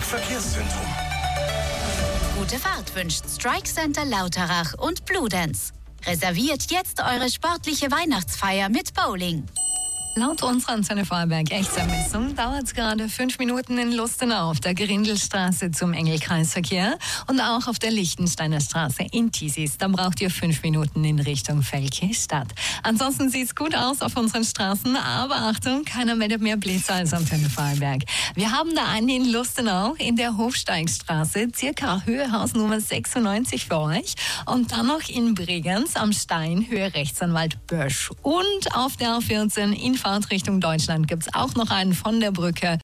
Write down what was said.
Verkehrszentrum. Gute Fahrt wünscht Strike Center Lauterach und Bludenz. Reserviert jetzt eure sportliche Weihnachtsfeier mit Bowling. Laut unserer Antenne Vorarlberg-Echtsermessung dauert es gerade 5 Minuten in Lustenau auf der Grindelstraße zum Engelkreisverkehr und auch auf der Lichtensteiner Straße in Tiesis. Da braucht ihr 5 Minuten in Richtung Velki-Stadt. Ansonsten sieht es gut aus auf unseren Straßen, aber Achtung, keiner meldet mehr Blitzer als Antenne Vorarlberg. Wir haben da einen in Lustenau in der Hofsteigstraße, circa Höhe Haus Nummer 96 für euch und dann noch in Bregenz am Stein, Höhe Rechtsanwalt Bösch. Und auf der A14 in Richtung Deutschland gibt es auch noch einen von der Brücke